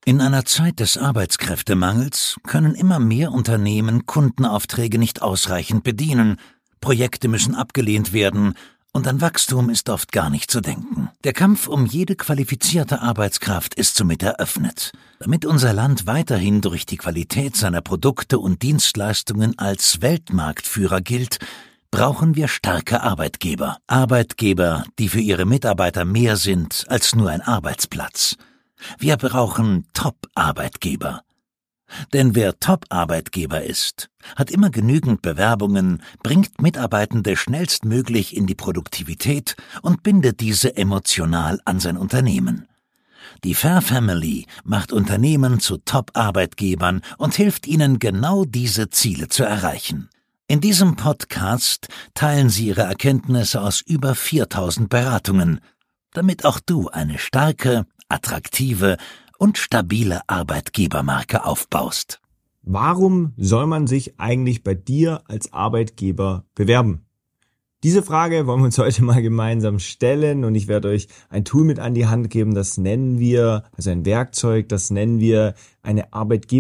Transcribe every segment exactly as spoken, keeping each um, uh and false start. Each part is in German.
In einer Zeit des Arbeitskräftemangels können immer mehr Unternehmen Kundenaufträge nicht ausreichend bedienen, Projekte müssen abgelehnt werden und an Wachstum ist oft gar nicht zu denken. Der Kampf um jede qualifizierte Arbeitskraft ist somit eröffnet. Damit unser Land weiterhin durch die Qualität seiner Produkte und Dienstleistungen als Weltmarktführer gilt, brauchen wir starke Arbeitgeber. Arbeitgeber, die für ihre Mitarbeiter mehr sind als nur ein Arbeitsplatz. Wir brauchen Top-Arbeitgeber. Denn wer Top-Arbeitgeber ist, hat immer genügend Bewerbungen, bringt Mitarbeitende schnellstmöglich in die Produktivität und bindet diese emotional an sein Unternehmen. Die Fair Family macht Unternehmen zu Top-Arbeitgebern und hilft ihnen, genau diese Ziele zu erreichen. In diesem Podcast teilen sie ihre Erkenntnisse aus über viertausend Beratungen, damit auch du eine starke, attraktive und stabile Arbeitgebermarke aufbaust. Warum soll man sich eigentlich bei dir als Arbeitgeber bewerben? Diese Frage wollen wir uns heute mal gemeinsam stellen und ich werde euch ein Tool mit an die Hand geben, das nennen wir, also ein Werkzeug, das nennen wir eine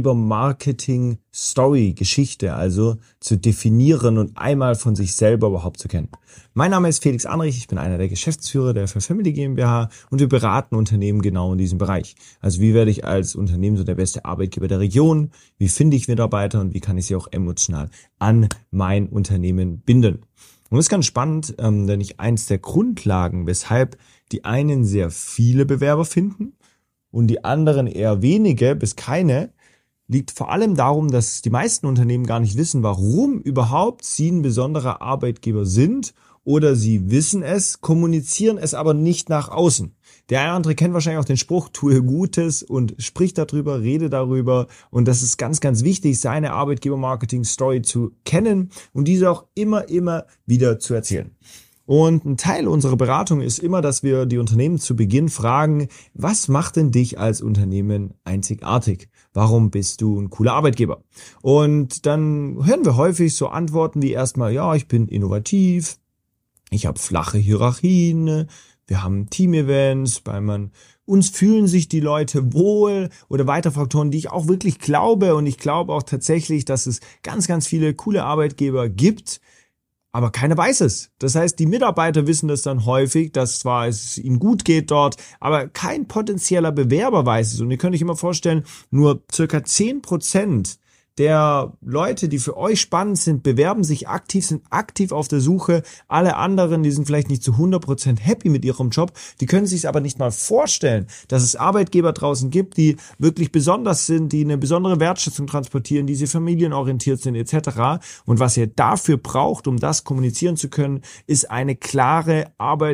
Arbeitgeber-Marketing-Story-Geschichte, also zu definieren und einmal von sich selber überhaupt zu kennen. Mein Name ist Felix Anrich, ich bin einer der Geschäftsführer der Fair Family GmbH und wir beraten Unternehmen genau in diesem Bereich. Also wie werde ich als Unternehmen so der beste Arbeitgeber der Region, wie finde ich Mitarbeiter und wie kann ich sie auch emotional an mein Unternehmen binden. Und das ist ganz spannend, ähm, denn ich eins der Grundlagen, weshalb die einen sehr viele Bewerber finden und die anderen eher wenige bis keine, liegt vor allem darum, dass die meisten Unternehmen gar nicht wissen, warum überhaupt sie ein besonderer Arbeitgeber sind oder sie wissen es, kommunizieren es aber nicht nach außen. Der eine oder andere kennt wahrscheinlich auch den Spruch, tue Gutes und sprich darüber, rede darüber und das ist ganz, ganz wichtig, seine Arbeitgeber-Marketing-Story zu kennen und diese auch immer, immer wieder zu erzählen. Und ein Teil unserer Beratung ist immer, dass wir die Unternehmen zu Beginn fragen, was macht denn dich als Unternehmen einzigartig? Warum bist du ein cooler Arbeitgeber? Und dann hören wir häufig so Antworten wie erstmal, ja, ich bin innovativ, ich habe flache Hierarchien, wir haben Team-Events, weil man uns fühlen sich die Leute wohl oder weitere Faktoren, die ich auch wirklich glaube und ich glaube auch tatsächlich, dass es ganz, ganz viele coole Arbeitgeber gibt, aber keiner weiß es. Das heißt, die Mitarbeiter wissen das dann häufig, dass zwar es ihnen gut geht dort, aber kein potenzieller Bewerber weiß es. Und ihr könnt euch immer vorstellen, nur circa zehn Prozent der Leute, die für euch spannend sind, bewerben sich aktiv, sind aktiv auf der Suche. Alle anderen, die sind vielleicht nicht zu hundert Prozent happy mit ihrem Job, die können sich aber nicht mal vorstellen, dass es Arbeitgeber draußen gibt, die wirklich besonders sind, die eine besondere Wertschätzung transportieren, die sie familienorientiert sind et cetera. Und was ihr dafür braucht, um das kommunizieren zu können, ist eine klare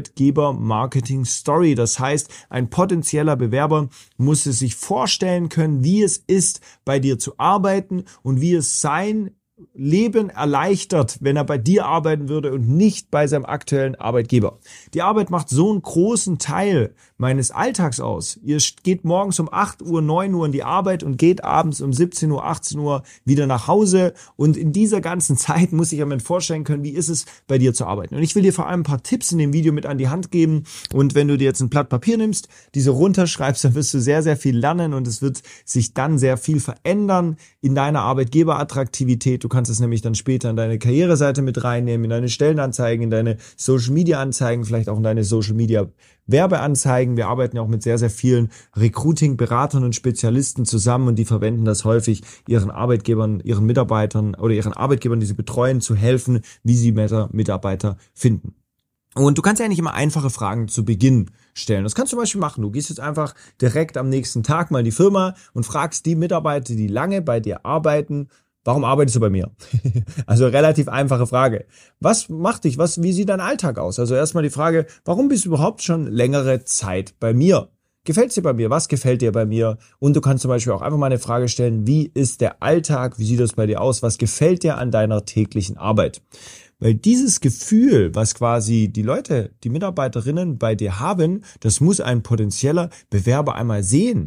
Arbeitgeber-Marketing-Story. Das heißt, ein potenzieller Bewerber muss es sich vorstellen können, wie es ist, bei dir zu arbeiten, und wie es sein Leben erleichtert, wenn er bei dir arbeiten würde und nicht bei seinem aktuellen Arbeitgeber. Die Arbeit macht so einen großen Teil meines Alltags aus. Ihr geht morgens um acht Uhr, neun Uhr in die Arbeit und geht abends um siebzehn Uhr, achtzehn Uhr wieder nach Hause. Und in dieser ganzen Zeit muss ich mir vorstellen können, wie ist es, bei dir zu arbeiten. Und ich will dir vor allem ein paar Tipps in dem Video mit an die Hand geben. Und wenn du dir jetzt ein Blatt Papier nimmst, diese runterschreibst, dann wirst du sehr, sehr viel lernen und es wird sich dann sehr viel verändern in deiner Arbeitgeberattraktivität. Du kannst es nämlich dann später in deine Karriereseite mit reinnehmen, in deine Stellenanzeigen, in deine Social-Media-Anzeigen, vielleicht auch in deine Social-Media-Werbeanzeigen. Wir arbeiten ja auch mit sehr, sehr vielen Recruiting-Beratern und Spezialisten zusammen und die verwenden das häufig, ihren Arbeitgebern, ihren Mitarbeitern oder ihren Arbeitgebern, die sie betreuen, zu helfen, wie sie Mitarbeiter finden. Und du kannst ja nicht immer einfache Fragen zu Beginn stellen. Das kannst du zum Beispiel machen. Du gehst jetzt einfach direkt am nächsten Tag mal in die Firma und fragst die Mitarbeiter, die lange bei dir arbeiten, warum arbeitest du bei mir? Also relativ einfache Frage. Was macht dich? Was, wie sieht dein Alltag aus? Also erstmal die Frage, warum bist du überhaupt schon längere Zeit bei mir? Gefällt es dir bei mir? Was gefällt dir bei mir? Und du kannst zum Beispiel auch einfach mal eine Frage stellen, wie ist der Alltag? Wie sieht das bei dir aus? Was gefällt dir an deiner täglichen Arbeit? Weil dieses Gefühl, was quasi die Leute, die Mitarbeiterinnen bei dir haben, das muss ein potenzieller Bewerber einmal sehen.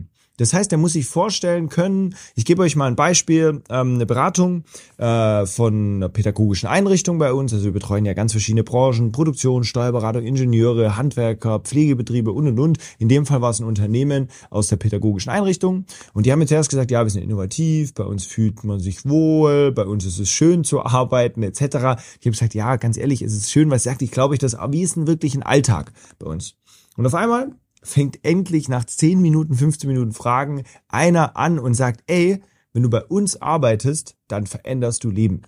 Das heißt, er muss sich vorstellen können, ich gebe euch mal ein Beispiel, ähm, eine Beratung äh, von einer pädagogischen Einrichtung bei uns, also wir betreuen ja ganz verschiedene Branchen, Produktion, Steuerberatung, Ingenieure, Handwerker, Pflegebetriebe und und und. In dem Fall war es ein Unternehmen aus der pädagogischen Einrichtung und die haben mir zuerst gesagt, ja, wir sind innovativ, bei uns fühlt man sich wohl, bei uns ist es schön zu arbeiten et cetera. Ich habe gesagt, ja, ganz ehrlich, es ist schön, was sagt, ich glaube, ich das, aber wie ist denn wirklich ein Alltag bei uns? Und auf einmal fängt endlich nach zehn Minuten, fünfzehn Minuten Fragen einer an und sagt, ey, wenn du bei uns arbeitest, dann veränderst du Leben.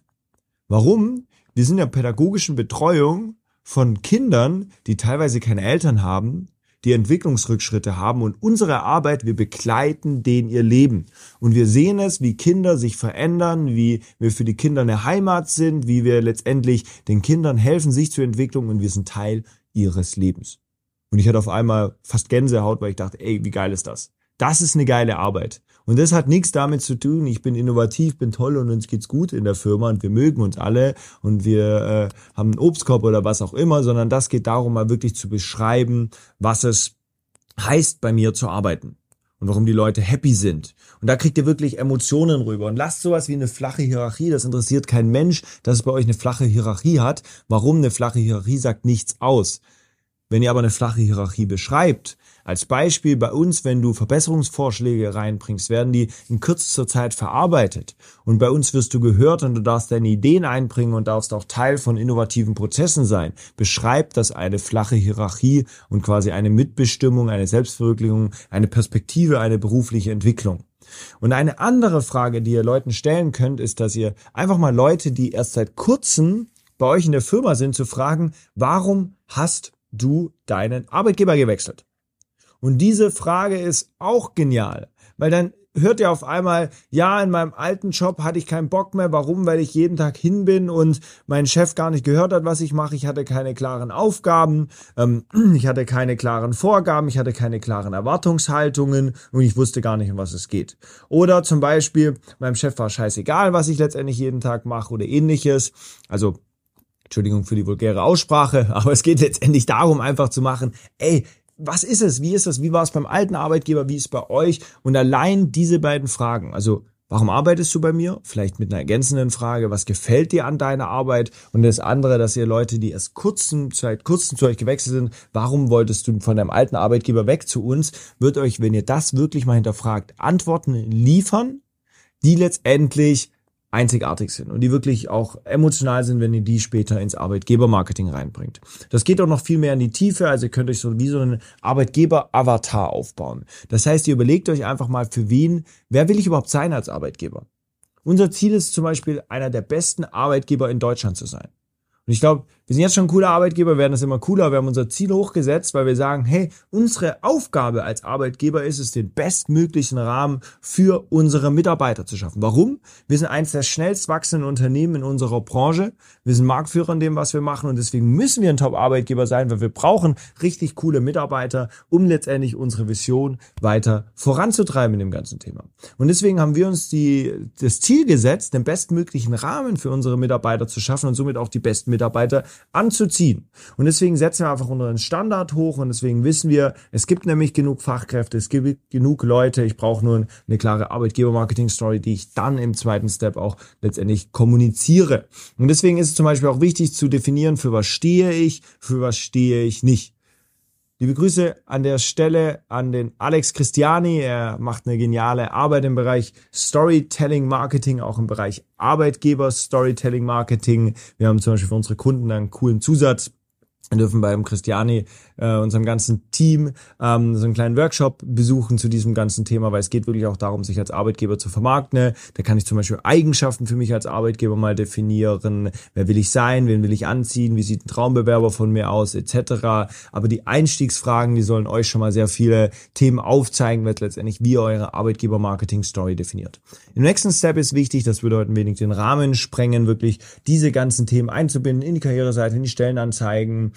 Warum? Wir sind in der pädagogischen Betreuung von Kindern, die teilweise keine Eltern haben, die Entwicklungsrückschritte haben und unsere Arbeit, wir begleiten denen ihr Leben. Und wir sehen es, wie Kinder sich verändern, wie wir für die Kinder eine Heimat sind, wie wir letztendlich den Kindern helfen, sich zur Entwicklung und wir sind Teil ihres Lebens. Und ich hatte auf einmal fast Gänsehaut, weil ich dachte, ey, wie geil ist das? Das ist eine geile Arbeit. Und das hat nichts damit zu tun, ich bin innovativ, bin toll und uns geht's gut in der Firma und wir mögen uns alle und wir äh, haben einen Obstkorb oder was auch immer, sondern das geht darum, mal wirklich zu beschreiben, was es heißt, bei mir zu arbeiten und warum die Leute happy sind. Und da kriegt ihr wirklich Emotionen rüber. Und lasst sowas wie eine flache Hierarchie, das interessiert kein Mensch, dass es bei euch eine flache Hierarchie hat. Warum? Eine flache Hierarchie sagt nichts aus. Wenn ihr aber eine flache Hierarchie beschreibt, als Beispiel bei uns, wenn du Verbesserungsvorschläge reinbringst, werden die in kürzester Zeit verarbeitet. Und bei uns wirst du gehört und du darfst deine Ideen einbringen und darfst auch Teil von innovativen Prozessen sein. Beschreibt das eine flache Hierarchie und quasi eine Mitbestimmung, eine Selbstverwirklichung, eine Perspektive, eine berufliche Entwicklung. Und eine andere Frage, die ihr Leuten stellen könnt, ist, dass ihr einfach mal Leute, die erst seit kurzem bei euch in der Firma sind, zu fragen, warum hast du deinen Arbeitgeber gewechselt? Und diese Frage ist auch genial, weil dann hört ihr auf einmal, ja, in meinem alten Job hatte ich keinen Bock mehr. Warum? Weil ich jeden Tag hin bin und mein Chef gar nicht gehört hat, was ich mache. Ich hatte keine klaren Aufgaben, ähm, ich hatte keine klaren Vorgaben, ich hatte keine klaren Erwartungshaltungen und ich wusste gar nicht, um was es geht. Oder zum Beispiel, meinem Chef war scheißegal, was ich letztendlich jeden Tag mache oder ähnliches. Also Entschuldigung für die vulgäre Aussprache, aber es geht letztendlich darum, einfach zu machen, ey, was ist es, wie ist es, wie war es beim alten Arbeitgeber, wie ist es bei euch? Und allein diese beiden Fragen, also warum arbeitest du bei mir? Vielleicht mit einer ergänzenden Frage, was gefällt dir an deiner Arbeit? Und das andere, dass ihr Leute, die erst kurzen Zeit, kurzen zu euch gewechselt sind, warum wolltest du von deinem alten Arbeitgeber weg zu uns? Wird euch, wenn ihr das wirklich mal hinterfragt, Antworten liefern, die letztendlich einzigartig sind und die wirklich auch emotional sind, wenn ihr die später ins Arbeitgebermarketing reinbringt. Das geht auch noch viel mehr in die Tiefe, also ihr könnt euch so wie so einen Arbeitgeber-Avatar aufbauen. Das heißt, ihr überlegt euch einfach mal, für wen, wer will ich überhaupt sein als Arbeitgeber? Unser Ziel ist zum Beispiel, einer der besten Arbeitgeber in Deutschland zu sein. Und ich glaube, wir sind jetzt schon ein cooler Arbeitgeber, werden das immer cooler. Wir haben unser Ziel hochgesetzt, weil wir sagen, hey, unsere Aufgabe als Arbeitgeber ist es, den bestmöglichen Rahmen für unsere Mitarbeiter zu schaffen. Warum? Wir sind eines der schnellst wachsenden Unternehmen in unserer Branche. Wir sind Marktführer in dem, was wir machen und deswegen müssen wir ein Top-Arbeitgeber sein, weil wir brauchen richtig coole Mitarbeiter, um letztendlich unsere Vision weiter voranzutreiben in dem ganzen Thema. Und deswegen haben wir uns die, das Ziel gesetzt, den bestmöglichen Rahmen für unsere Mitarbeiter zu schaffen und somit auch die besten Mitarbeiter anzuziehen. Und deswegen setzen wir einfach unseren Standard hoch und deswegen wissen wir, es gibt nämlich genug Fachkräfte, es gibt genug Leute, ich brauche nur eine klare Arbeitgeber-Marketing-Story, die ich dann im zweiten Step auch letztendlich kommuniziere. Und deswegen ist es zum Beispiel auch wichtig zu definieren, für was stehe ich, für was stehe ich nicht. Liebe Grüße an der Stelle an den Alex Christiani. Er macht eine geniale Arbeit im Bereich Storytelling Marketing, auch im Bereich Arbeitgeber Storytelling Marketing. Wir haben zum Beispiel für unsere Kunden einen coolen Zusatz. Wir dürfen beim Christiani, äh, unserem ganzen Team, ähm, so einen kleinen Workshop besuchen zu diesem ganzen Thema, weil es geht wirklich auch darum, sich als Arbeitgeber zu vermarkten. Ne? Da kann ich zum Beispiel Eigenschaften für mich als Arbeitgeber mal definieren. Wer will ich sein? Wen will ich anziehen? Wie sieht ein Traumbewerber von mir aus? et cetera. Aber die Einstiegsfragen, die sollen euch schon mal sehr viele Themen aufzeigen, wird letztendlich, wie ihr eure Arbeitgeber-Marketing-Story definiert. Im nächsten Step ist wichtig, das würde heute ein wenig den Rahmen sprengen, wirklich diese ganzen Themen einzubinden in die Karriereseite, in die Stellenanzeigen,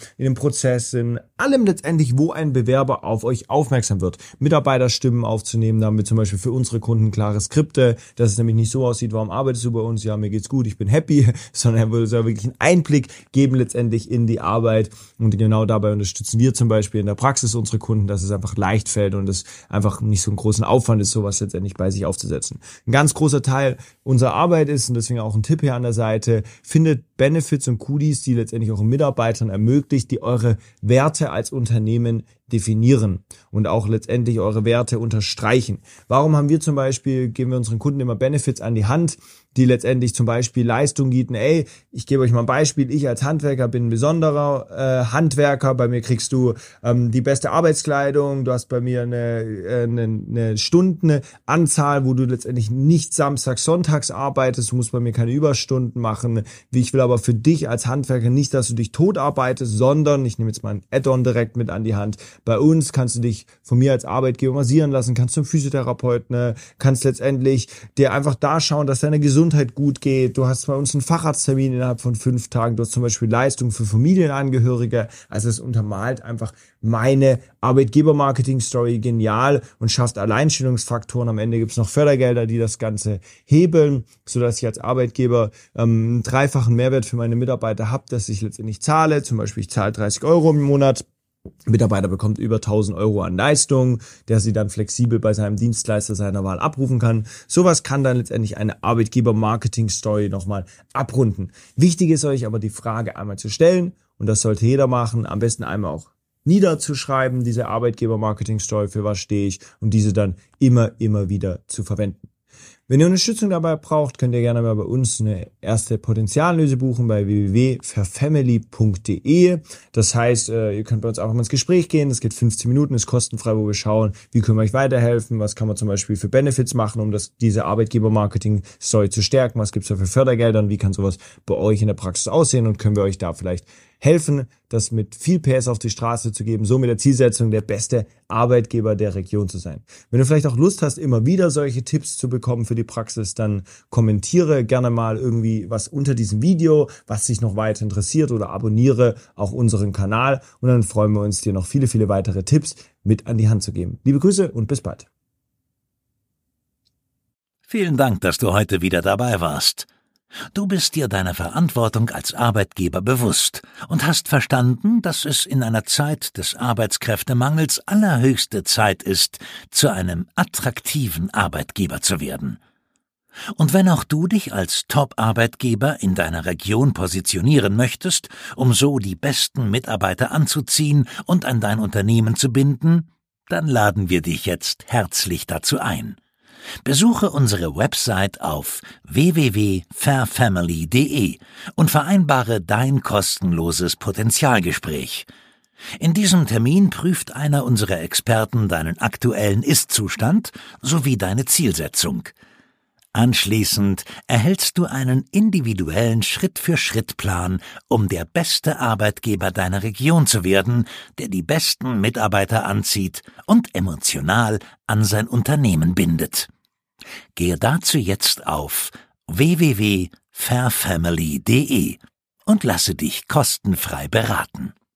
in den Prozessen, allem letztendlich, wo ein Bewerber auf euch aufmerksam wird. Mitarbeiterstimmen aufzunehmen, da haben wir zum Beispiel für unsere Kunden klare Skripte, dass es nämlich nicht so aussieht, warum arbeitest du bei uns? Ja, mir geht's gut, ich bin happy, sondern er würde ja wirklich einen Einblick geben letztendlich in die Arbeit, und genau dabei unterstützen wir zum Beispiel in der Praxis unsere Kunden, dass es einfach leicht fällt und es einfach nicht so einen großen Aufwand ist, sowas letztendlich bei sich aufzusetzen. Ein ganz großer Teil unserer Arbeit ist, und deswegen auch ein Tipp hier an der Seite, findet Benefits und Goodies, die letztendlich euren Mitarbeitern ermöglicht, die eure Werte als Unternehmen definieren und auch letztendlich eure Werte unterstreichen. Warum haben wir zum Beispiel, geben wir unseren Kunden immer Benefits an die Hand, die letztendlich zum Beispiel Leistung bieten? Ey, ich gebe euch mal ein Beispiel, ich als Handwerker bin ein besonderer äh, Handwerker, bei mir kriegst du ähm, die beste Arbeitskleidung, du hast bei mir eine, äh, eine, eine Stundenanzahl, wo du letztendlich nicht samstags, sonntags arbeitest, du musst bei mir keine Überstunden machen, wie ich will aber für dich als Handwerker nicht, dass du dich tot arbeitest, sondern, ich nehme jetzt mal ein Add-on direkt mit an die Hand, bei uns kannst du dich von mir als Arbeitgeber massieren lassen, kannst zum Physiotherapeuten, ne, kannst letztendlich dir einfach da schauen, dass deine Gesundheit gut geht. Du hast bei uns einen Facharzttermin innerhalb von fünf Tagen. Du hast zum Beispiel Leistung für Familienangehörige. Also es untermalt einfach meine Arbeitgeber-Marketing-Story genial und schafft Alleinstellungsfaktoren. Am Ende gibt es noch Fördergelder, die das Ganze hebeln, sodass ich als Arbeitgeber ähm, einen dreifachen Mehrwert für meine Mitarbeiter habe, dass ich letztendlich zahle. Zum Beispiel ich zahle dreißig Euro im Monat. Mitarbeiter bekommt über tausend Euro an Leistung, der sie dann flexibel bei seinem Dienstleister seiner Wahl abrufen kann. Sowas kann dann letztendlich eine Arbeitgeber-Marketing-Story nochmal abrunden. Wichtig ist euch aber die Frage einmal zu stellen, und das sollte jeder machen, am besten einmal auch niederzuschreiben, diese Arbeitgeber-Marketing-Story, für was stehe ich, und diese dann immer, immer wieder zu verwenden. Wenn ihr Unterstützung dabei braucht, könnt ihr gerne mal bei uns eine erste Potenzialanalyse buchen bei w w w punkt fairfamily punkt d e. Das heißt, ihr könnt bei uns einfach mal ins Gespräch gehen. Das geht fünfzehn Minuten, ist kostenfrei, wo wir schauen, wie können wir euch weiterhelfen, was kann man zum Beispiel für Benefits machen, um das, diese Arbeitgeber-Marketing-Story zu stärken, was gibt es da für Fördergelder und wie kann sowas bei euch in der Praxis aussehen, und können wir euch da vielleicht helfen, das mit viel P S auf die Straße zu geben, so mit der Zielsetzung, der beste Arbeitgeber der Region zu sein. Wenn du vielleicht auch Lust hast, immer wieder solche Tipps zu bekommen für die Praxis, dann kommentiere gerne mal irgendwie was unter diesem Video, was dich noch weiter interessiert, oder abonniere auch unseren Kanal, und dann freuen wir uns, dir noch viele, viele weitere Tipps mit an die Hand zu geben. Liebe Grüße und bis bald. Vielen Dank, dass du heute wieder dabei warst. Du bist dir deiner Verantwortung als Arbeitgeber bewusst und hast verstanden, dass es in einer Zeit des Arbeitskräftemangels allerhöchste Zeit ist, zu einem attraktiven Arbeitgeber zu werden. Und wenn auch du dich als Top-Arbeitgeber in deiner Region positionieren möchtest, um so die besten Mitarbeiter anzuziehen und an dein Unternehmen zu binden, dann laden wir dich jetzt herzlich dazu ein. Besuche unsere Website auf w w w punkt fairfamily punkt d e und vereinbare dein kostenloses Potenzialgespräch. In diesem Termin prüft einer unserer Experten deinen aktuellen Ist-Zustand sowie deine Zielsetzung. Anschließend erhältst du einen individuellen Schritt-für-Schritt-Plan, um der beste Arbeitgeber deiner Region zu werden, der die besten Mitarbeiter anzieht und emotional an sein Unternehmen bindet. Gehe dazu jetzt auf w w w punkt fairfamily punkt d e und lasse dich kostenfrei beraten.